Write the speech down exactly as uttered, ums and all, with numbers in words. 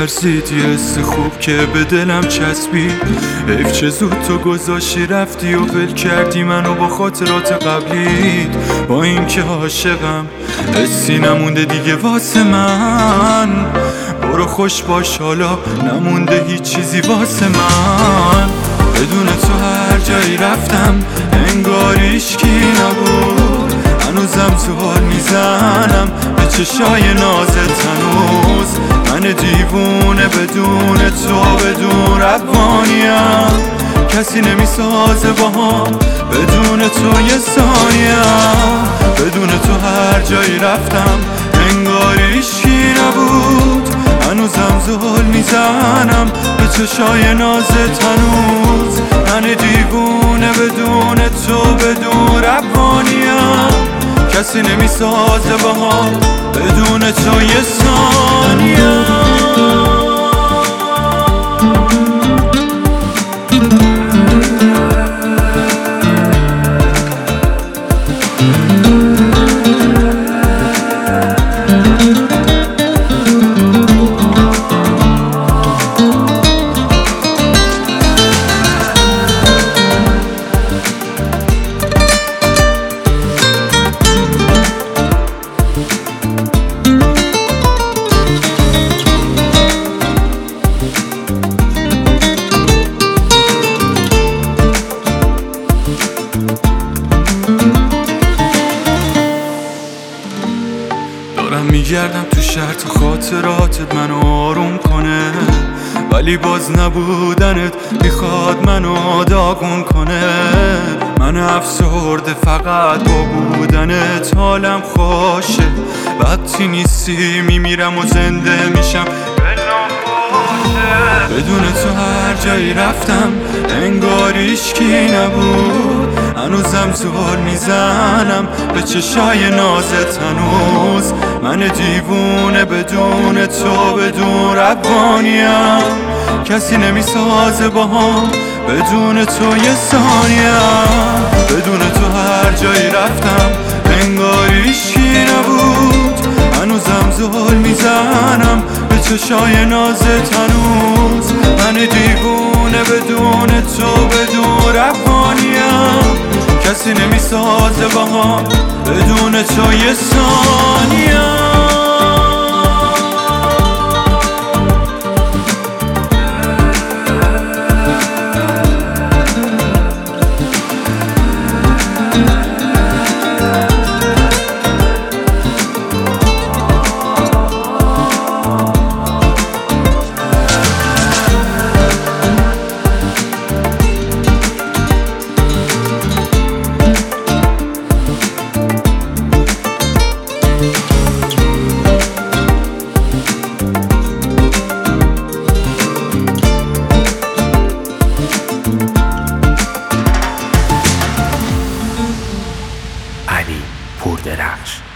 ترسید یه حس خوب که به دلم چسبید. حیف چه زود تو گذاشتی رفتی و ول کردی منو با خاطرات قبلیت. با اینکه عاشقم حسی نمونده دیگه واسه من. برو خوش باش حالا نمونده هیچ چیزی واسه من. بدون تو هر جایی رفتم انگار هیچکی نبود. هنوزم زل میزنم به چشای نازت هنوز. من دیوونه بدون تو بدون روانیم. کسی نمیسازه با هم بدون تو یه ثانیم. بدون تو هر جایی رفتم انگار هیچکی نبود. هنوزم زل میزنم به چشای نازت هنوز. من دیوونه بدون تو بدون روانیم. کسی نمیسازه با هم بدون تو یه ثانیه. دارم میگردم تو شهر تا خاطراتت منو آروم کنه. ولی باز نبودنت میخواد منو داغون کنه. من افسرده فقط با بودنت حالم خوشه. وقتی نیستی میمیرم و زنده میشم بدون تو هر جایی رفتم انگار هیچکی نبود. هنوزم زل میزنم به چشای نازت هنوز. من دیوونه بدون تو بدون روانیم. کسی نمیسازه با هم بدون تو یه ثانیم. بدون تو هر جایی رفتم انگار هیچکی نبود. هنوزم زل میزنم به چشای نازت هنوز. من دیوونه بدون تو بدون روانیم. کسی نمیسازه با هم بدون تو یه ثانیه. علی پوردرخش.